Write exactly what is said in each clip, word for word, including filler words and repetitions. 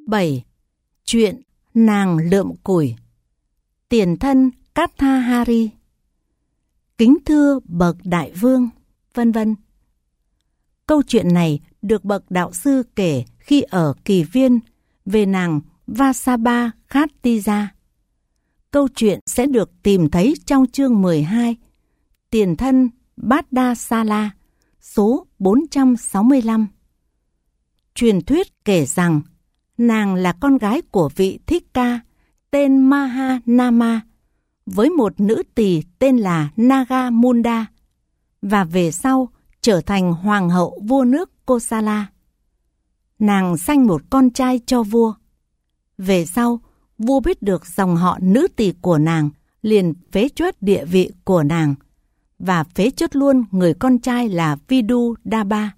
bảy. Chuyện nàng lượm củi. Tiền thân Katthahari. Kính thưa bậc đại vương, vân vân. Câu chuyện này được bậc đạo sư kể khi ở Kỳ Viên về nàng Vasabha Khattija. Câu chuyện sẽ được tìm thấy trong chương mười hai, Tiền thân Bhaddasala, số bốn trăm sáu mươi lăm. Truyền thuyết kể rằng nàng là con gái của vị thích ca tên Mahanama với một nữ tỳ tên là Nagamunda và về sau trở thành hoàng hậu vua nước Kosala. Nàng sanh một con trai cho vua. Về sau, vua biết được dòng họ nữ tỳ của nàng liền phế truất địa vị của nàng và phế truất luôn người con trai là Vidudaba.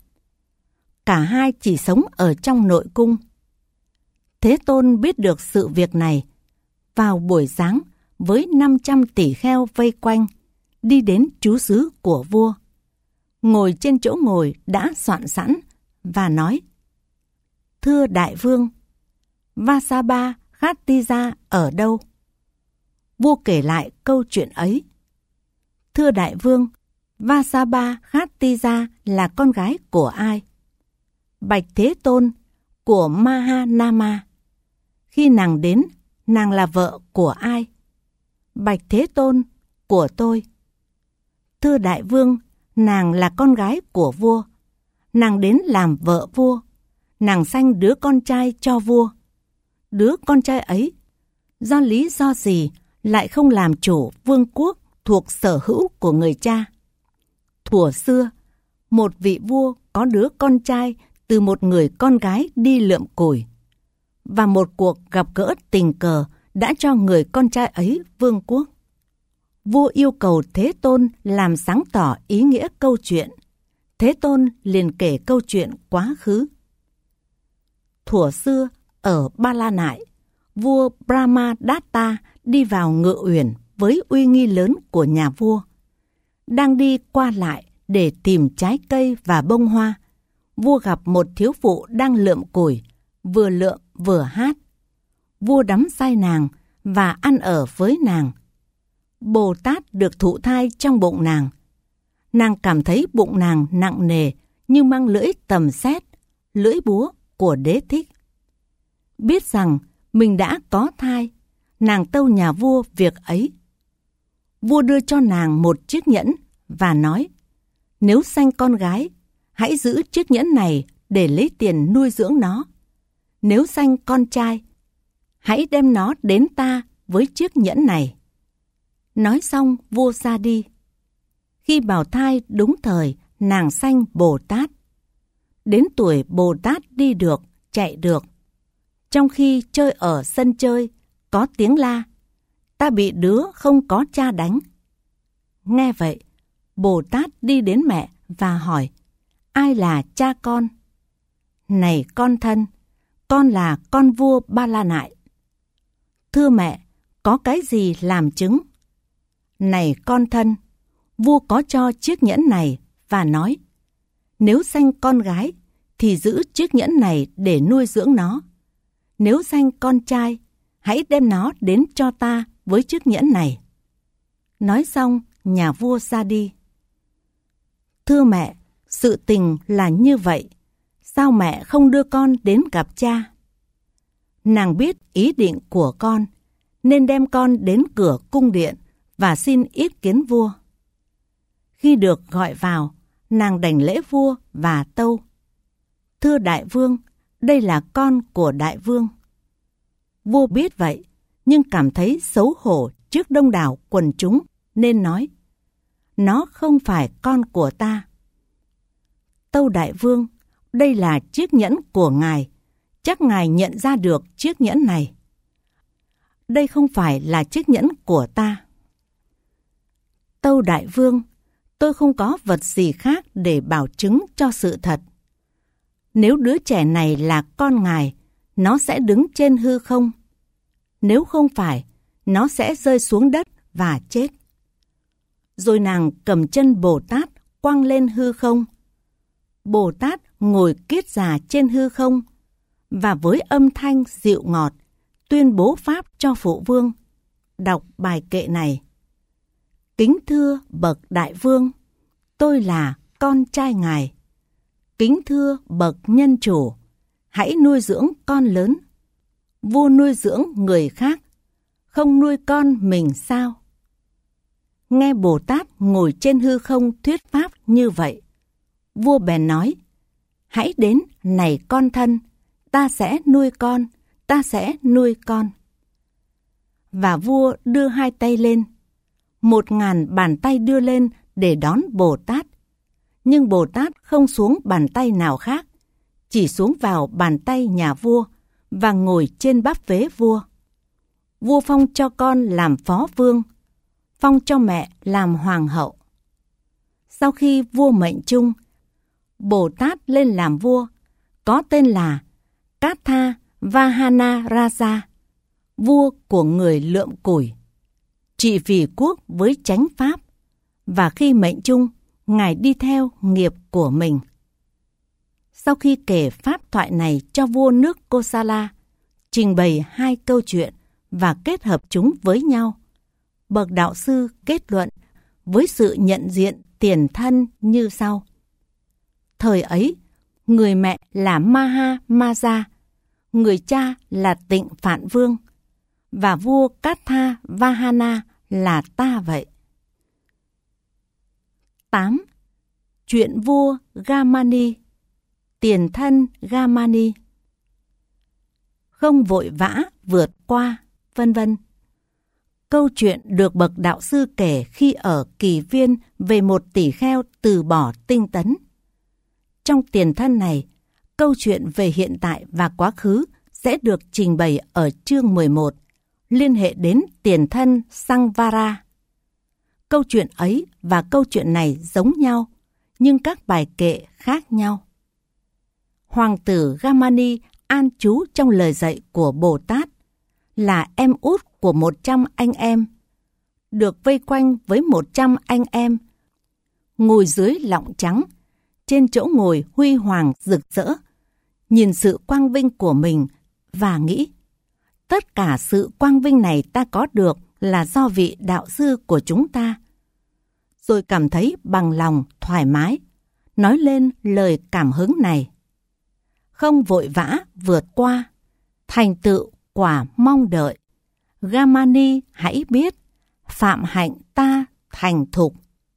Cả hai chỉ sống ở trong nội cung. Thế Tôn biết được sự việc này. Vào buổi sáng, với năm trăm tỷ kheo vây quanh, đi đến trú xứ của vua. Ngồi trên chỗ ngồi đã soạn sẵn và nói: Thưa đại vương, Vasabha Khattija ở đâu? Vua kể lại câu chuyện ấy. Thưa đại vương, Vasabha Khattija là con gái của ai? Bạch Thế Tôn, của Mahanama. Khi nàng đến, nàng là vợ của ai? Bạch Thế Tôn, của tôi. Thưa đại vương, nàng là con gái của vua. Nàng đến làm vợ vua. Nàng sanh đứa con trai cho vua. Đứa con trai ấy, do lý do gì lại không làm chủ vương quốc thuộc sở hữu của người cha? Thuở xưa, một vị vua có đứa con trai từ một người con gái đi lượm củi. Và một cuộc gặp gỡ tình cờ đã cho người con trai ấy vương quốc. Vua yêu cầu Thế Tôn làm sáng tỏ ý nghĩa câu chuyện. Thế Tôn liền kể câu chuyện quá khứ. Thuở xưa, ở Ba La Nại, vua Brahmadatta đi vào ngự uyển với uy nghi lớn của nhà vua. Đang đi qua lại để tìm trái cây và bông hoa, vua gặp một thiếu phụ đang lượm củi, vừa lượm vừa hát. Vua đắm say nàng và ăn ở với nàng. Bồ Tát được thụ thai trong bụng nàng. Nàng cảm thấy bụng nàng nặng nề như mang lưỡi tầm sét, lưỡi búa của Đế Thích. Biết rằng mình đã có thai, nàng tâu nhà vua việc ấy. Vua đưa cho nàng một chiếc nhẫn và nói: Nếu sanh con gái, hãy giữ chiếc nhẫn này để lấy tiền nuôi dưỡng nó. Nếu sanh con trai, hãy đem nó đến ta với chiếc nhẫn này. Nói xong, vua ra đi. Khi bào thai đúng thời, nàng sanh Bồ Tát. Đến tuổi Bồ Tát đi được, chạy được. Trong khi chơi ở sân chơi, có tiếng la: Ta bị đứa không có cha đánh. Nghe vậy, Bồ Tát đi đến mẹ và hỏi: Ai là cha con? Này con thân, con là con vua Ba La Nại. Thưa mẹ, có cái gì làm chứng? Này con thân, vua có cho chiếc nhẫn này và nói: Nếu sanh con gái, thì giữ chiếc nhẫn này để nuôi dưỡng nó. Nếu sanh con trai, hãy đem nó đến cho ta với chiếc nhẫn này. Nói xong, nhà vua ra đi. Thưa mẹ, sự tình là như vậy. Sao mẹ không đưa con đến gặp cha? Nàng biết ý định của con, nên đem con đến cửa cung điện và xin yết kiến vua. Khi được gọi vào, nàng đảnh lễ vua và tâu: Thưa đại vương, đây là con của đại vương. Vua biết vậy, nhưng cảm thấy xấu hổ trước đông đảo quần chúng, nên nói: Nó không phải con của ta. Tâu đại vương, đây là chiếc nhẫn của ngài, chắc ngài nhận ra được chiếc nhẫn này. Đây không phải là chiếc nhẫn của ta. Tâu đại vương, tôi không có vật gì khác để bảo chứng cho sự thật. Nếu đứa trẻ này là con ngài, nó sẽ đứng trên hư không. Nếu không phải, nó sẽ rơi xuống đất và chết. Rồi nàng cầm chân Bồ Tát quăng lên hư không. Bồ Tát ngồi kiết già trên hư không, và với âm thanh dịu ngọt tuyên bố pháp cho phụ vương, đọc bài kệ này. Kính thưa bậc đại vương, tôi là con trai ngài. Kính thưa bậc nhân chủ, hãy nuôi dưỡng con lớn. Vua nuôi dưỡng người khác, không nuôi con mình sao? Nghe Bồ Tát ngồi trên hư không thuyết pháp như vậy, vua bèn nói, hãy đến này con thân, ta sẽ nuôi con, ta sẽ nuôi con. Và vua đưa hai tay lên, một ngàn bàn tay đưa lên để đón Bồ Tát. Nhưng Bồ Tát không xuống bàn tay nào khác, chỉ xuống vào bàn tay nhà vua và ngồi trên bắp vế vua. Vua phong cho con làm phó vương, phong cho mẹ làm hoàng hậu. Sau khi vua mệnh chung, Bồ Tát lên làm vua, có tên là Katha Vahana Raja, vua của người lượm củi, trị vì quốc với chánh pháp, và khi mệnh chung, ngài đi theo nghiệp của mình. Sau khi kể pháp thoại này cho vua nước Kosala, trình bày hai câu chuyện và kết hợp chúng với nhau, bậc đạo sư kết luận với sự nhận diện tiền thân như sau. Thời ấy, người mẹ là Maha Maja, người cha là Tịnh Phạn Vương, và vua Katha Vahana là ta vậy. tám. Chuyện vua Gamani, tiền thân Gamani. Không vội vã vượt qua, vân vân. Câu chuyện được bậc đạo sư kể khi ở Kỳ Viên về một tỷ kheo từ bỏ tinh tấn. Trong tiền thân này, câu chuyện về hiện tại và quá khứ sẽ được trình bày ở chương mười một, liên hệ đến tiền thân Sangvara. Câu chuyện ấy và câu chuyện này giống nhau, nhưng các bài kệ khác nhau. Hoàng tử Gamani an trú trong lời dạy của Bồ Tát, là em út của một trăm anh em, được vây quanh với một trăm anh em, ngồi dưới lọng trắng, trên chỗ ngồi huy hoàng rực rỡ, nhìn sự quang vinh của mình và nghĩ, tất cả sự quang vinh này ta có được là do vị đạo sư của chúng ta. Rồi cảm thấy bằng lòng, thoải mái, nói lên lời cảm hứng này. Không vội vã vượt qua, thành tựu quả mong đợi. Gamani hãy biết, phạm hạnh ta thành thục.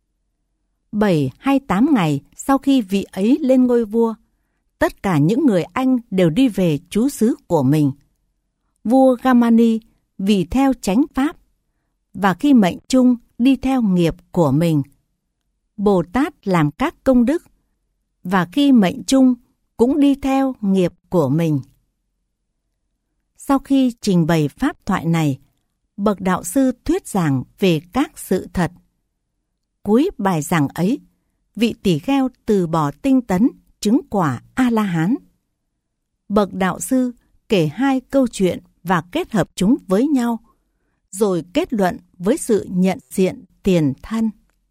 Bảy hay tám ngày sau khi vị ấy lên ngôi vua, tất cả những người Anh đều đi về trú xứ của mình. Vua Gamani vì theo chánh pháp, và khi mệnh chung đi theo nghiệp của mình. Bồ Tát làm các công đức, và khi mệnh chung cũng đi theo nghiệp của mình. Sau khi trình bày pháp thoại này, bậc đạo sư thuyết giảng về các sự thật. Cuối bài giảng ấy, vị tỷ kheo từ bỏ tinh tấn, chứng quả A-la-hán. Bậc đạo sư kể hai câu chuyện và kết hợp chúng với nhau, rồi kết luận với sự nhận diện tiền thân.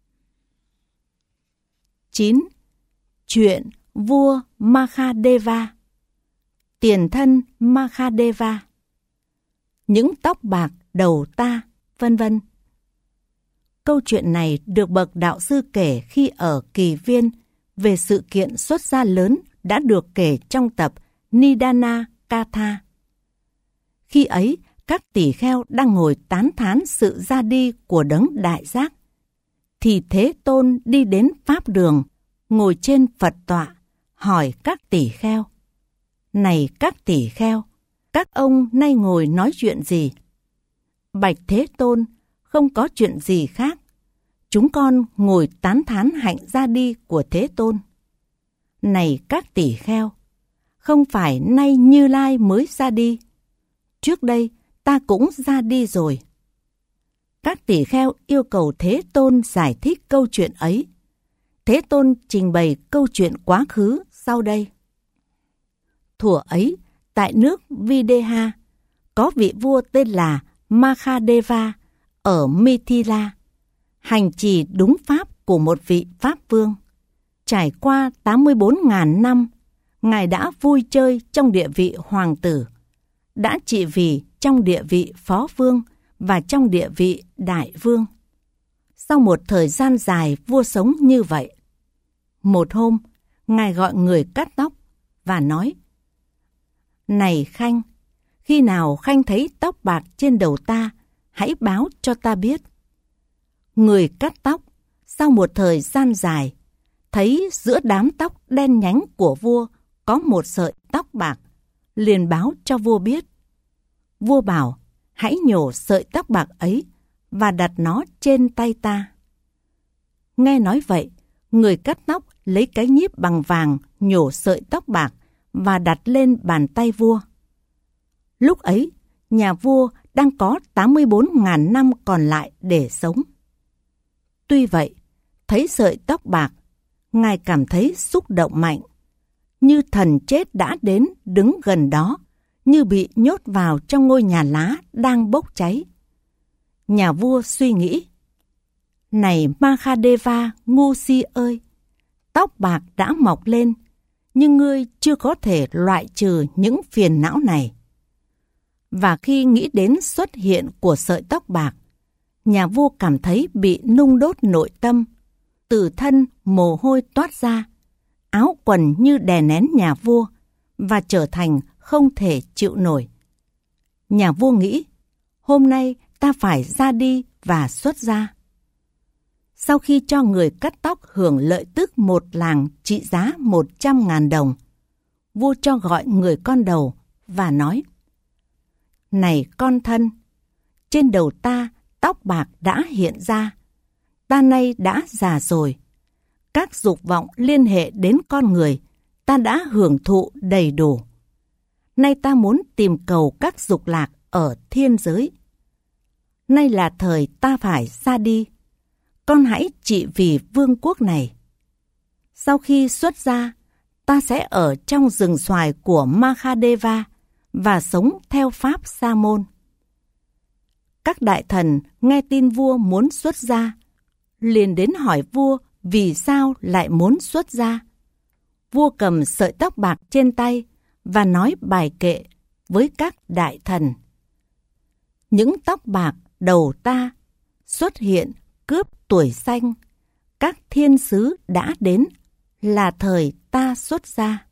chín. Chuyện vua Mahadeva, tiền thân Mahadeva, những tóc bạc đầu ta, vân vân. Câu chuyện này được bậc đạo sư kể khi ở Kỳ Viên về sự kiện xuất gia lớn đã được kể trong tập Nidana Katha. Khi ấy, các tỷ kheo đang ngồi tán thán sự ra đi của đấng đại giác, thì Thế Tôn đi đến pháp đường, ngồi trên Phật tọa, hỏi các tỷ kheo: Này các tỷ kheo, các ông nay ngồi nói chuyện gì? Bạch Thế Tôn, không có chuyện gì khác. Chúng con ngồi tán thán hạnh ra đi của Thế Tôn. Này các tỷ kheo, không phải nay Như Lai mới ra đi. Trước đây ta cũng ra đi rồi. Các tỷ kheo yêu cầu Thế Tôn giải thích câu chuyện ấy. Thế Tôn trình bày câu chuyện quá khứ sau đây. Thuở ấy, tại nước Videha, có vị vua tên là Mahadeva ở Mithila, hành trì đúng pháp của một vị Pháp Vương. Trải qua tám mươi bốn nghìn năm, Ngài đã vui chơi trong địa vị hoàng tử, đã trị vì trong địa vị phó vương và trong địa vị đại vương. Sau một thời gian dài vua sống như vậy, một hôm, Ngài gọi người cắt tóc và nói: Này Khanh, khi nào Khanh thấy tóc bạc trên đầu ta, hãy báo cho ta biết. Người cắt tóc, sau một thời gian dài, thấy giữa đám tóc đen nhánh của vua có một sợi tóc bạc, liền báo cho vua biết. Vua bảo: hãy nhổ sợi tóc bạc ấy và đặt nó trên tay ta. Nghe nói vậy, người cắt tóc lấy cái nhíp bằng vàng nhổ sợi tóc bạc và đặt lên bàn tay vua. Lúc ấy, nhà vua đang có tám mươi bốn nghìn năm còn lại để sống. Tuy vậy, thấy sợi tóc bạc, Ngài cảm thấy xúc động mạnh, như thần chết đã đến đứng gần đó, như bị nhốt vào trong ngôi nhà lá đang bốc cháy. Nhà vua suy nghĩ: Này Mahadeva ngu si ơi, tóc bạc đã mọc lên, nhưng ngươi chưa có thể loại trừ những phiền não này. Và khi nghĩ đến xuất hiện của sợi tóc bạc, nhà vua cảm thấy bị nung đốt nội tâm, từ thân mồ hôi toát ra, áo quần như đè nén nhà vua và trở thành không thể chịu nổi. Nhà vua nghĩ: hôm nay ta phải ra đi và xuất gia. Sau khi cho người cắt tóc hưởng lợi tức một làng trị giá một trăm ngàn đồng, vua cho gọi người con đầu và nói: Này con thân, trên đầu ta tóc bạc đã hiện ra, ta nay đã già rồi. Các dục vọng liên hệ đến con người, ta đã hưởng thụ đầy đủ. Nay ta muốn tìm cầu các dục lạc ở thiên giới. Nay là thời ta phải ra đi. Con hãy trị vì vương quốc này. Sau khi xuất gia, ta sẽ ở trong rừng xoài của Mahadeva và sống theo pháp Sa môn. Các đại thần nghe tin vua muốn xuất gia, liền đến hỏi vua vì sao lại muốn xuất gia. Vua cầm sợi tóc bạc trên tay và nói bài kệ với các đại thần: Những tóc bạc đầu ta xuất hiện cướp tuổi xanh, các thiên sứ đã đến, là thời ta xuất gia.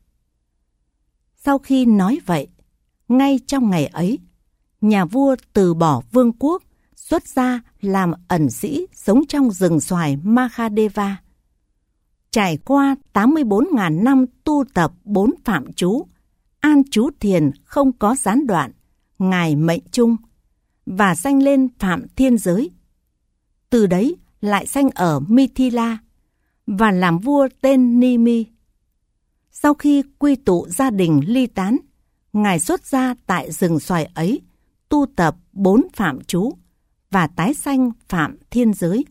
Sau khi nói vậy, ngay trong ngày ấy, nhà vua từ bỏ vương quốc, xuất gia làm ẩn sĩ sống trong rừng xoài Mahadeva. Trải qua tám mươi bốn nghìn năm tu tập bốn phạm chú, an trú thiền không có gián đoạn, Ngài mệnh chung và sanh lên phạm thiên giới. Từ đấy lại sanh ở Mithila và làm vua tên Nimi. Sau khi quy tụ gia đình ly tán, Ngài xuất gia tại rừng xoài ấy, tu tập bốn phạm chú và tái sanh phạm thiên giới.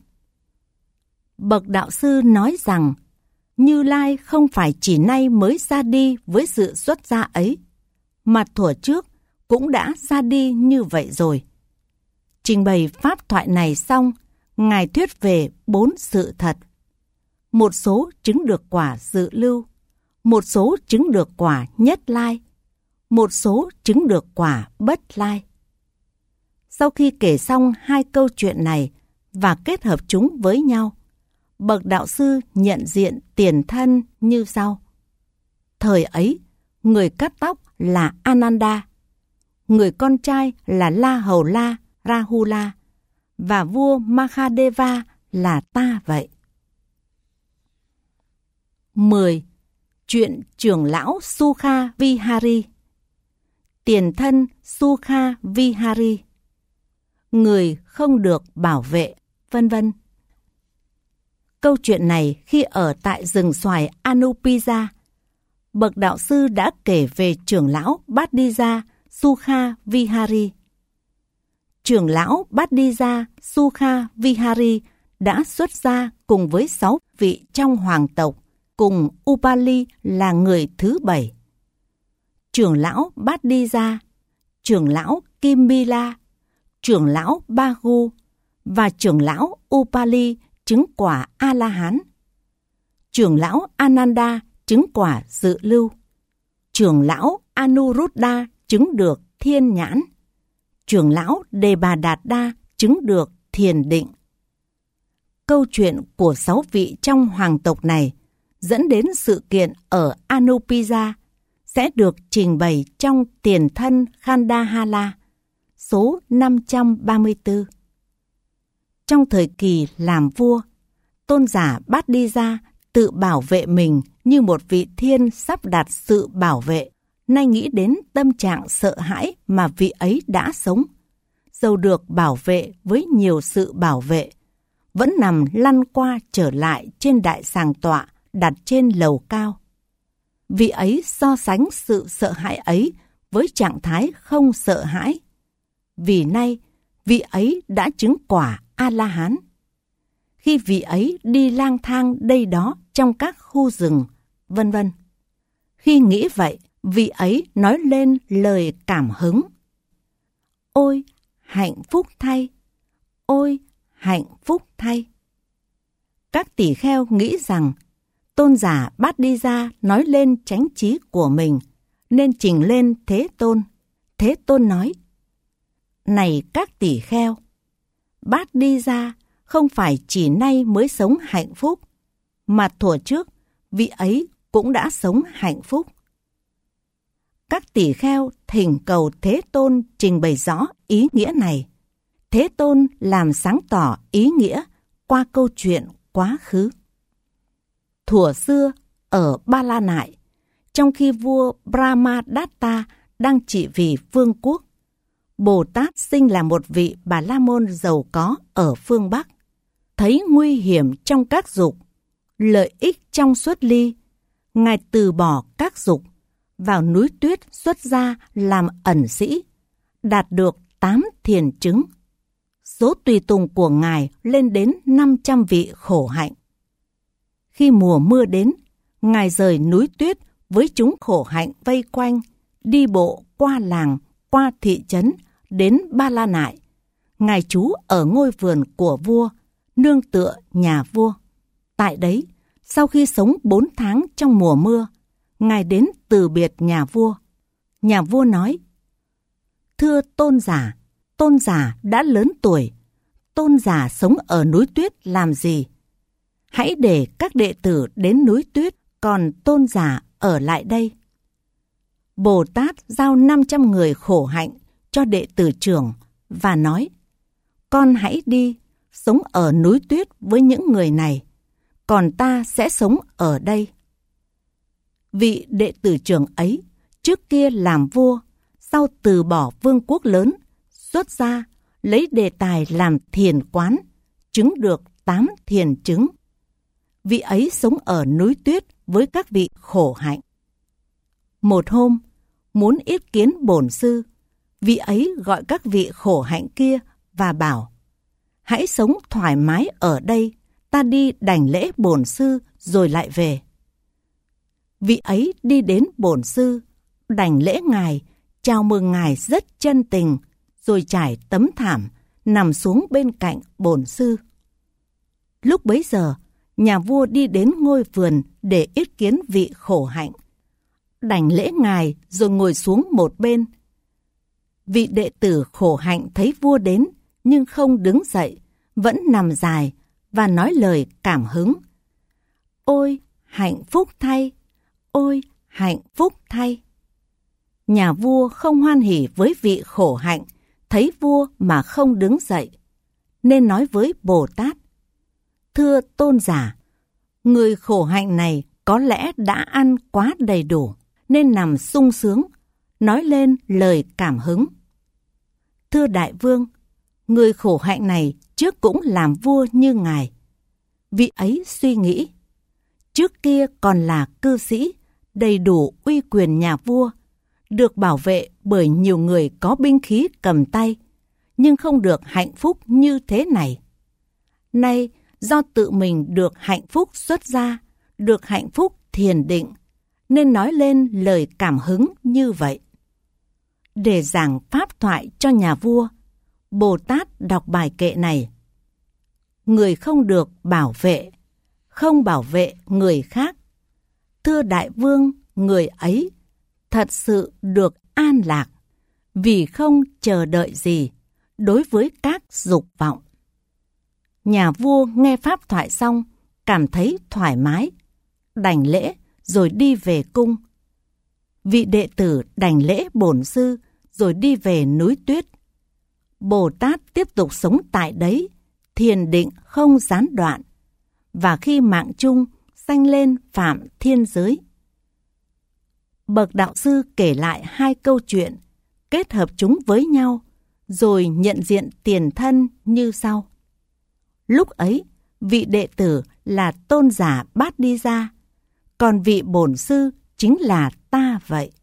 Bậc đạo sư nói rằng Như Lai không phải chỉ nay mới ra đi với sự xuất gia ấy, mà thuở trước cũng đã ra đi như vậy rồi. Trình bày pháp thoại này xong, Ngài thuyết về bốn sự thật. Một số chứng được quả dự lưu, một số chứng được quả nhất lai, một số chứng được quả bất lai. Sau khi kể xong hai câu chuyện này và kết hợp chúng với nhau, bậc đạo sư nhận diện tiền thân như sau. Thời ấy, người cắt tóc là Ananda, người con trai là La Hầu La Rahula và vua Mahadeva là ta vậy. mười. Chuyện trưởng lão Sukha Vihari. Tiền thân Sukha Vihari. Người không được bảo vệ, vân vân. Câu chuyện này khi ở tại rừng xoài Anupiza, bậc đạo sư đã kể về trưởng lão Bhattisa Sukha Vihari. Trưởng lão Bhattisa Sukha Vihari đã xuất gia cùng với sáu vị trong hoàng tộc, cùng Upali là người thứ bảy. Trưởng lão Bhattisa, trưởng lão Kimbila, trưởng lão Bahu và trưởng lão Upali chứng quả A-la-hán. Trưởng lão Ananda chứng quả dự lưu. trưởng lão Anuruddha chứng được thiên nhãn. Trưởng lão Đề Bà Đạt Đa chứng được thiền định. Câu chuyện của sáu vị trong hoàng tộc này dẫn đến sự kiện ở Anuppija sẽ được trình bày trong Tiền Thân Khandahala, số năm trăm ba mươi tư. Trong thời kỳ làm vua, tôn giả Bhattacharya tự bảo vệ mình như một vị thiên sắp đạt sự bảo vệ, nay nghĩ đến tâm trạng sợ hãi mà vị ấy đã sống. Dầu được bảo vệ với nhiều sự bảo vệ, vẫn nằm lăn qua trở lại trên đại sàng tọa đặt trên lầu cao. Vị ấy so sánh sự sợ hãi ấy với trạng thái không sợ hãi. Vì nay, vị ấy đã chứng quả A-la-hán. Khi vị ấy đi lang thang đây đó trong các khu rừng, vân vân. Khi nghĩ vậy, vị ấy nói lên lời cảm hứng. Ôi, hạnh phúc thay! Ôi, hạnh phúc thay! Các tỷ kheo nghĩ rằng tôn giả Bhattacharya nói lên chánh trí của mình, nên trình lên Thế Tôn. Thế Tôn nói: Này các tỷ kheo, Bhattacharya không phải chỉ nay mới sống hạnh phúc, mà thuở trước vị ấy cũng đã sống hạnh phúc. Các tỷ kheo thỉnh cầu Thế Tôn trình bày rõ ý nghĩa này. Thế Tôn làm sáng tỏ ý nghĩa qua câu chuyện quá khứ. Thuở xưa ở Ba La Nại, trong khi vua Brahmadatta đang trị vì vương quốc, Bồ Tát sinh là một vị Bà La Môn giàu có ở phương Bắc. Thấy nguy hiểm trong các dục, lợi ích trong xuất ly, Ngài từ bỏ các dục, vào núi tuyết xuất gia làm ẩn sĩ, đạt được tám thiền chứng. Số tùy tùng của Ngài lên đến năm trăm vị khổ hạnh. Khi mùa mưa đến, Ngài rời núi tuyết với chúng khổ hạnh vây quanh, đi bộ qua làng, qua thị trấn, đến Ba La Nại. Ngài trú ở ngôi vườn của vua, nương tựa nhà vua. Tại đấy, sau khi sống bốn tháng trong mùa mưa, Ngài đến từ biệt nhà vua. Nhà vua nói: Thưa tôn giả, tôn giả đã lớn tuổi, tôn giả sống ở núi tuyết làm gì? Hãy để các đệ tử đến núi tuyết, còn tôn giả ở lại đây. Bồ Tát giao năm trăm người khổ hạnh cho đệ tử trưởng và nói: Con hãy đi, sống ở núi tuyết với những người này, còn ta sẽ sống ở đây. Vị đệ tử trưởng ấy trước kia làm vua, sau từ bỏ vương quốc lớn, xuất gia, lấy đề tài làm thiền quán, chứng được tám thiền chứng. Vị ấy sống ở núi tuyết với các vị khổ hạnh. Một hôm, muốn yết kiến bổn sư, vị ấy gọi các vị khổ hạnh kia và bảo: Hãy sống thoải mái ở đây, ta đi đảnh lễ bổn sư rồi lại về. Vị ấy đi đến bổn sư, đảnh lễ Ngài, chào mừng Ngài rất chân tình, rồi trải tấm thảm, nằm xuống bên cạnh bổn sư. Lúc bấy giờ, nhà vua đi đến ngôi vườn để yết kiến vị khổ hạnh, đảnh lễ Ngài rồi ngồi xuống một bên. Vị đệ tử khổ hạnh thấy vua đến, nhưng không đứng dậy, vẫn nằm dài và nói lời cảm hứng: Ôi, hạnh phúc thay! Ôi, hạnh phúc thay! Nhà vua không hoan hỉ với vị khổ hạnh, thấy vua mà không đứng dậy, nên nói với Bồ Tát: Thưa tôn giả, người khổ hạnh này có lẽ đã ăn quá đầy đủ, nên nằm sung sướng, nói lên lời cảm hứng. Thưa đại vương, người khổ hạnh này trước cũng làm vua như ngài. Vị ấy suy nghĩ: trước kia còn là cư sĩ, đầy đủ uy quyền nhà vua, được bảo vệ bởi nhiều người có binh khí cầm tay, nhưng không được hạnh phúc như thế này. Nay, do tự mình được hạnh phúc xuất gia, được hạnh phúc thiền định, nên nói lên lời cảm hứng như vậy. Để giảng pháp thoại cho nhà vua, Bồ Tát đọc bài kệ này: người không được bảo vệ, không bảo vệ người khác. Thưa đại vương, người ấy thật sự được an lạc, vì không chờ đợi gì đối với các dục vọng. Nhà vua nghe pháp thoại xong, cảm thấy thoải mái, đảnh lễ rồi đi về cung. Vị đệ tử đảnh lễ bổn sư rồi đi về núi tuyết. Bồ Tát tiếp tục sống tại đấy, thiền định không gián đoạn, và khi mạng chung sanh lên phạm thiên giới. Bậc đạo sư kể lại hai câu chuyện, kết hợp chúng với nhau, rồi nhận diện tiền thân như sau. Lúc ấy, vị đệ tử là tôn giả Bát Đi Gia, còn vị bổn sư chính là ta vậy.